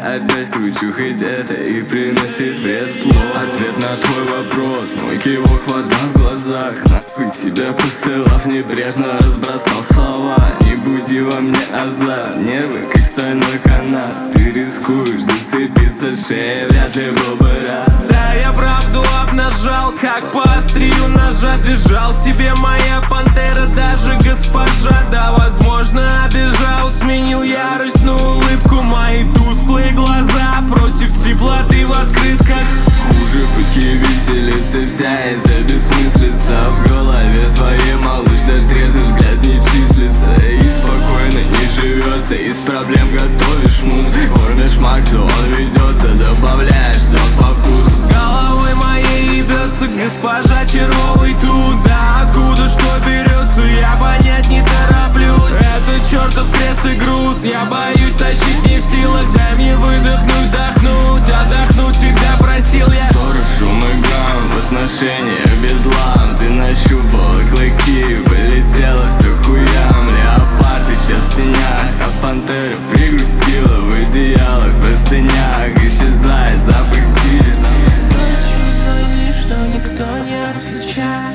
опять кручу, хоть это и приносит вред. Ответ на твой вопрос, мой кивок, вода в глазах. Нахуй тебя посылав, небрежно разбросал слова. Не буди во мне азарт, нервы как стальной канат. Ты рискуешь зацепиться шеей, вряд ли был бы рад. Да, я правду обнажал, как по острию ножа. Бежал тебе моя пантера, даже госпожа. Да, возможно, обижал, сменил ярость на улыбку. Мои тусклые глаза против теплоты в открытках. Хуже пытки виселицы, вся эта бессмыслица. В голове твоей, малыш, да трезвый взгляд не числится. И спокойно не живется, из проблем готовишь мусс. Кормишь Максу, он ведется, добавляешь соус по вкусу. С головой моей ебется госпожа червовый туз. А откуда что берется, я понять не тороплюсь. Это чертов крест и груз, я боюсь тащить, не в силах. Дай мне выдохнуть, вдохнуть, отдохнуть всегда просил я. Ссоры, шум и гам, в отношениях бедлам. Ты нащупала клыки, полетела все хуям. Леопард исчез в тенях, а пантера пригрустила в одеялах, простынях. Исчезает запах стиля. Ночью звонишь, но никто не отвечает.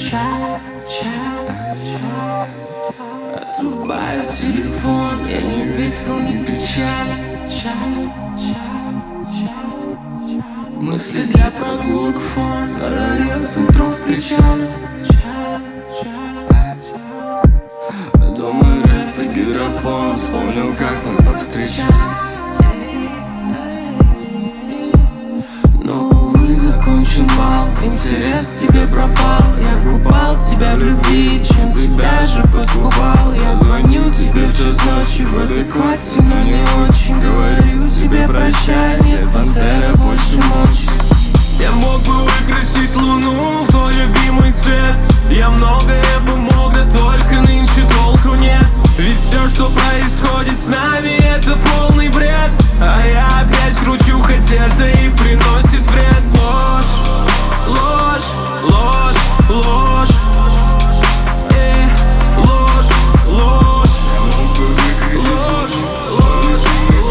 Отрубаю телефон, я не весел, не печален. Мысли для прогулок фон, район центров печали. Дома рэп и гидропон, вспомнил, как мы повстречались. Но, увы, закончен бал, интерес тебе пропал. Я купал тебя в любви, чем тебя же подкупал. Я звоню тебе в час ночи, в адеквате, но не очень. Говорю тебе прощай, нет, пантера больше мочи. Я мог бы выкрасить луну в твой любимый цвет. Я многое бы мог, да только нынче толку нет. Ведь все, что происходит с нами, это полный бред. А я опять кручу, хоть это и приносит вред. Ложь, ложь, ложь, ложь. Ложь, ложь. Ложь, ложь,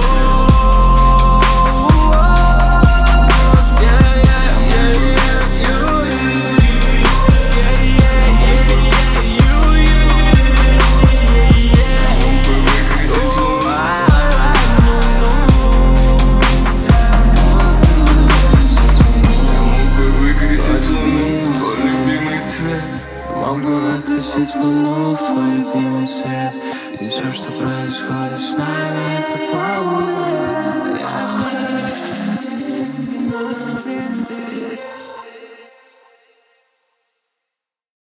мог бы выкрасить луну в твой любимый цвет. И все, что происходит с нами, это